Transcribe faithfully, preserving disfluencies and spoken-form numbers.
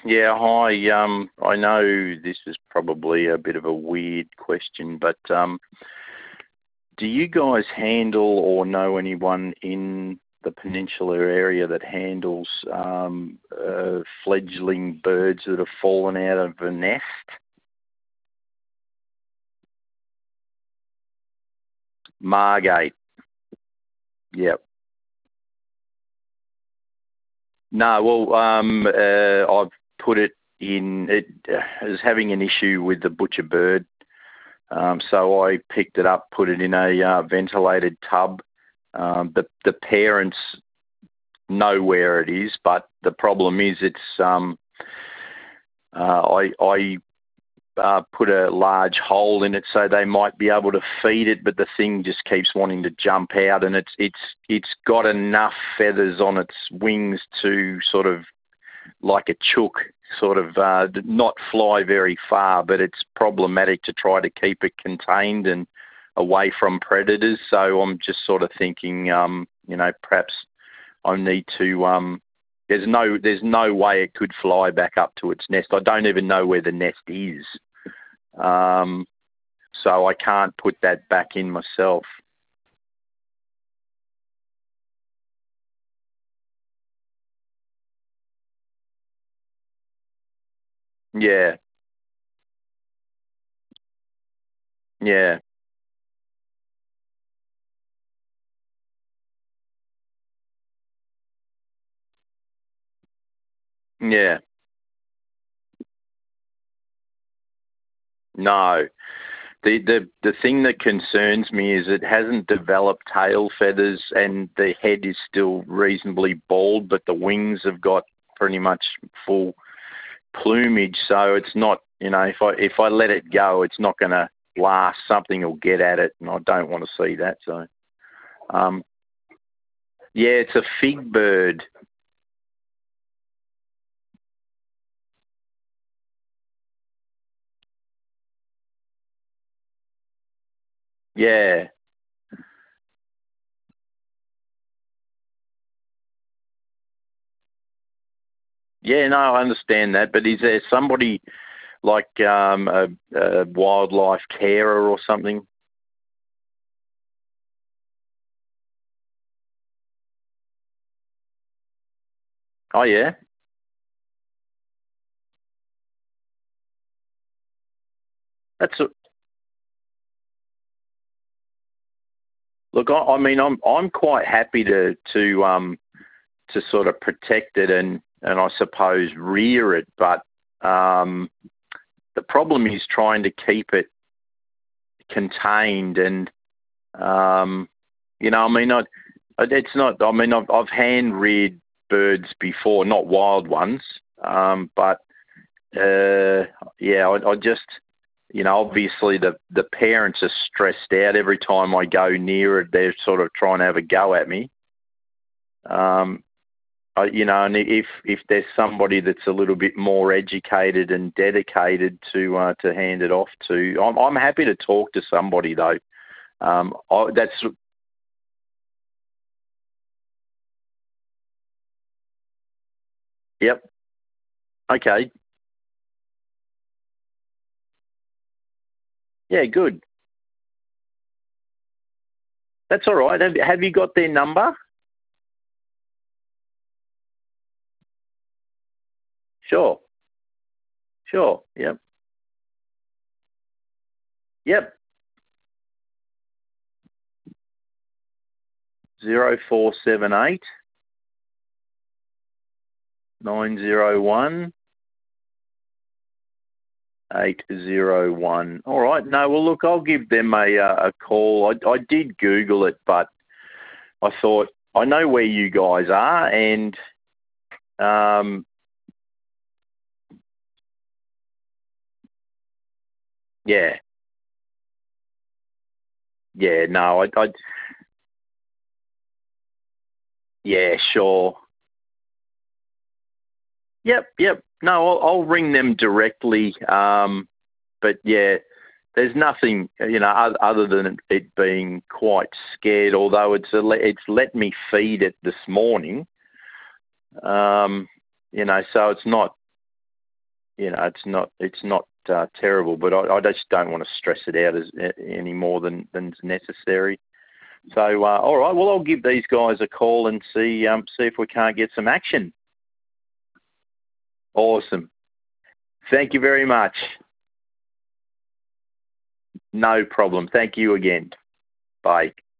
Yeah, hi. Um, I know this is probably a bit of a weird question, but um, do you guys handle or know anyone in the Peninsula area that handles um, uh, fledgling birds that have fallen out of a nest? Margate. Yep. No, well, um, uh, I've put it in. It uh, is having an issue with the butcher bird. Um, so I picked it up, put it in a uh, ventilated tub. Um, the the parents know where it is, but the problem is it's um, uh, I I uh, put a large hole in it so they might be able to feed it, but the thing just keeps wanting to jump out, and it's it's it's got enough feathers on its wings to sort of like a chook, sort of uh, not fly very far, but it's problematic to try to keep it contained and away from predators. So I'm just sort of thinking, um, you know, perhaps I need to. Um, there's no, there's no way it could fly back up to its nest. I don't even know where the nest is, um, so I can't put that back in myself. Yeah, yeah, yeah. No. The, the the thing that concerns me is it hasn't developed tail feathers and the head is still reasonably bald, but the wings have got pretty much full plumage. So it's not, you know, if I if I let it go, it's not going to last. Something will get at it, and I don't want to see that. So, um, yeah, it's a fig bird. Yeah, yeah, no, I understand that. But is there somebody like um, a, a wildlife carer or something? Oh yeah, that's a, look. I, I mean, I'm I'm quite happy to to um to sort of protect it and and I suppose rear it, but um, the problem is trying to keep it contained and um, you know, I mean, I, it's not. I mean, I've I've hand reared birds before, not wild ones, um, but uh, yeah, I, I just. You know, obviously the, the parents are stressed out every time I go near it. They're sort of trying to have a go at me. Um, I, you know, and if if there's somebody that's a little bit more educated and dedicated to uh, to hand it off to, I'm I'm happy to talk to somebody though. Um, I, that's yep. Okay. Yeah. Good. That's all right. Have, have you got their number? Sure. Sure. Yep. Yep. Zero four seven eight nine zero one eight zero one. All right. No. Well, look, I'll give them a uh, a call. I I did Google it, but I thought I know where you guys are, and um, yeah, yeah, no, I, I, yeah, sure, yep, yep. No, I'll, I'll ring them directly. Um, but yeah, there's nothing, you know, oth- other than it being quite scared. Although it's a, le- it's let me feed it this morning. Um, you know, so it's not. you know, it's not it's not uh, terrible, but I, I just don't want to stress it out as any more than than's necessary. So, uh, all right, well, I'll give these guys a call and see um, see if we can't get some action. Awesome. Thank you very much. No problem. Thank you again. Bye.